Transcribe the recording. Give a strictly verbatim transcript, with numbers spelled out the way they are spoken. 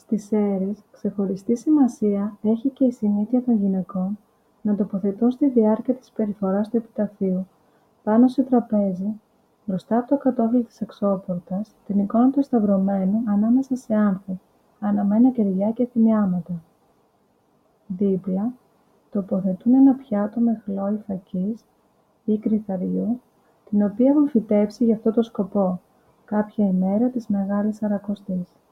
Στις Σέρρεις, ξεχωριστή σημασία έχει και η συνήθεια των γυναικών να τοποθετούν στη διάρκεια της περιφοράς του επιταφείου, πάνω σε τραπέζι, μπροστά από το κατόφλι της εξώπορτας, την εικόνα του σταυρωμένου ανάμεσα σε άνθη, αναμένα κεριά και θυμιάματα. Δίπλα, τοποθετούν ένα πιάτο με χλόι φακής ή κρυθαριού, την οποία έχουν φυτέψει για αυτό το σκοπό, κάποια ημέρα της Μεγάλης Σαρακοστής.